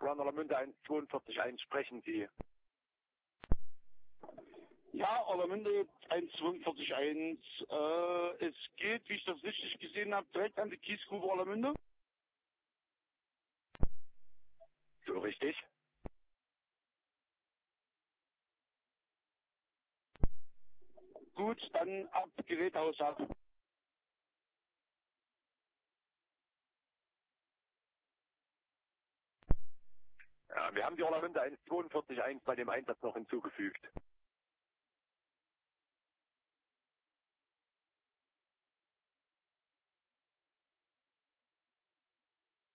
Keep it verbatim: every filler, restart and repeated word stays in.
Ground Orlamünde eins zweiundvierzig eins, sprechen Sie. Ja, Orlamünde eins zweiundvierzig eins. Äh, es geht, wie ich das richtig gesehen habe, direkt an die Kiesgrube Orlamünde. So richtig? Gut, dann ab Geräthaus ab. Ja, wir haben die Orlamünde eins zweiundvierzig eins bei dem Einsatz noch hinzugefügt.